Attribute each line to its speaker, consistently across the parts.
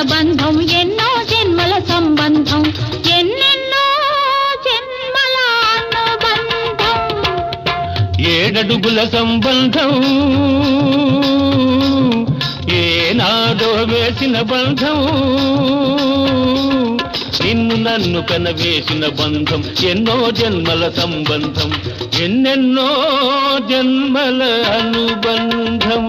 Speaker 1: బంధం ఎన్నో జన్మల సంబంధం ఎన్నెన్నో జన్మల అనుబంధం
Speaker 2: ఏడడుగుల సంబంధం ఏనాడో వేసిన బంధం నిన్ను నన్ను కనవేసిన బంధం ఎన్నో జన్మల సంబంధం ఎన్నెన్నో జన్మల అనుబంధం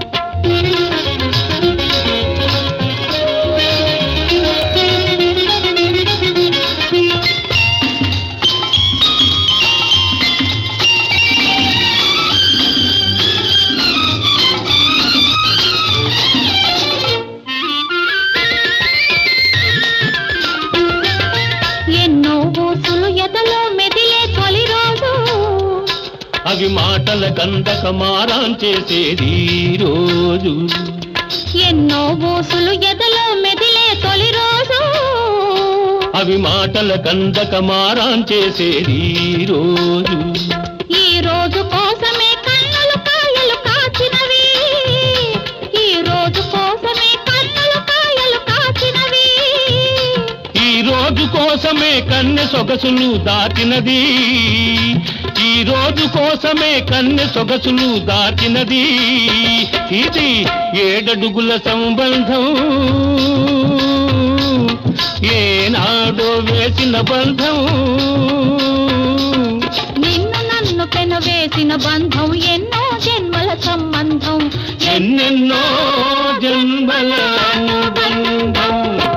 Speaker 2: అవి మాటల కందక మారాం చేసేది రోజు
Speaker 1: ఎన్నో బోసులు ఎదలో మెదిలే తొలి రోజు
Speaker 2: అవి మాటల కందక మారాం చేసేది రోజు
Speaker 1: ఈ రోజు కోసమే కన్నులు కాయలు కాచినవి ఈ రోజు కోసమే కన్నులు కాయలు కాచినవి
Speaker 2: ఈ రోజు కోసమే కన్నె సొగసులు దాటినది ఈ రోజు కోసమే కన్నె సొగసులు దాటినది ఇది ఏడడుగుల సంబంధం ఏనాడో వేసిన బంధం
Speaker 1: నిన్ను నన్ను పెనవేసిన బంధం ఎన్నో జన్మల సంబంధం
Speaker 2: ఎన్నెన్నో జన్మల అనుబంధం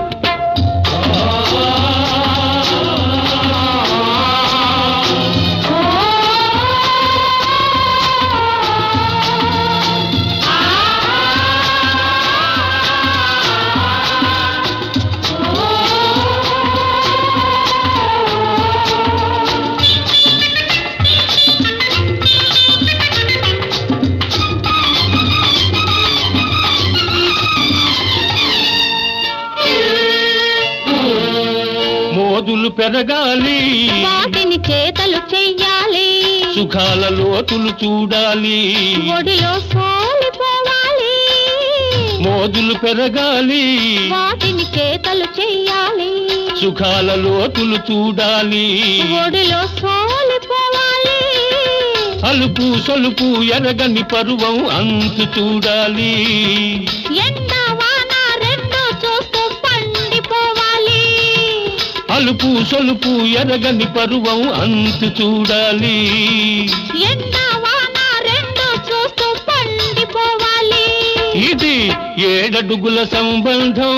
Speaker 2: మోదులు పెరగాలి
Speaker 1: వాటిని చేతలు చెయ్యాలి
Speaker 2: సుఖాల లోతులు చూడాలి
Speaker 1: ఒడిలో సోలిపోవాలి
Speaker 2: మోదులు పెరగాలి
Speaker 1: వాటిని చేతలు చెయ్యాలి
Speaker 2: సుఖాల లోతులు చూడాలి
Speaker 1: ఒడిలో సోలిపోవాలి
Speaker 2: అలుపు సొలుపు ఎరగని పరువం అంతు చూడాలి అలుపు సొలుపు ఎరగని పరువం అంతు చూడాలి ఇది ఏడడుగుల సంబంధం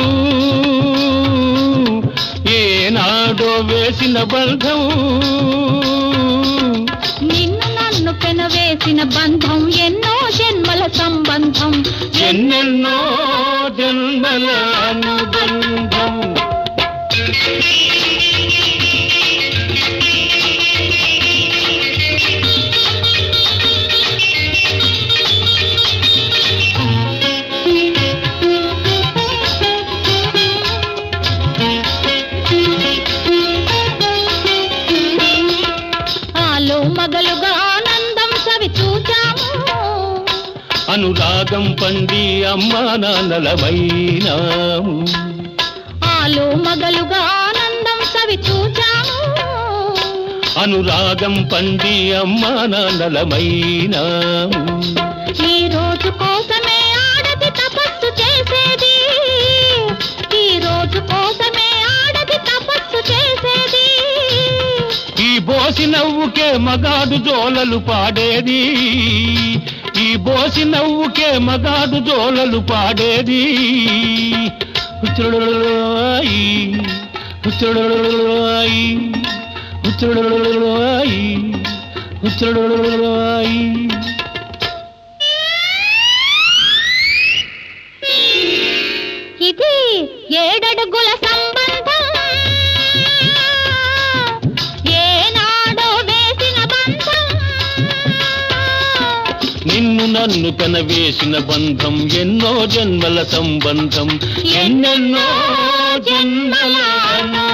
Speaker 2: ఏనాడో వేసిన బంధం
Speaker 1: నిన్ను నన్ను పెనవేసిన బంధం ఎన్నో జన్మల సంబంధం
Speaker 2: ఎన్నెన్నో జన్మల అనుబంధం
Speaker 1: మగలుగా ఆనందం సవి చూచాము
Speaker 2: అనురాగం పండి అమ్మా నాన్నలమైనాము
Speaker 1: ఆలో మగలుగా ఆనందం సవి చూచాము
Speaker 2: అనురాగం పండి అమ్మా నాన్నలమైనాము
Speaker 1: ఈ రోజు కోసమే ఆడది తపస్సు చేసేది ఈ రోజు కోసమే ఆడది తపస్సు చేసేది
Speaker 2: ఈ బోసి నవ్వుకే మగాడు జోలలు పాడేది ఈ బోసి నవ్వుకే మగాడు జోలలు పాడేది హుచ్చుడుడుడుడుడుయి హుచ్చుడుడుడుడుడుయి హుచ్చుడుడుడుడుడుయి హుచ్చుడుడుడుడుడుయి
Speaker 1: ఇది ఏడడుగుల సంబంధం
Speaker 2: నిన్ను నన్ను కనవేసిన బంధం ఎన్నో జన్మల సంబంధం ఎన్నెన్నో జన్మల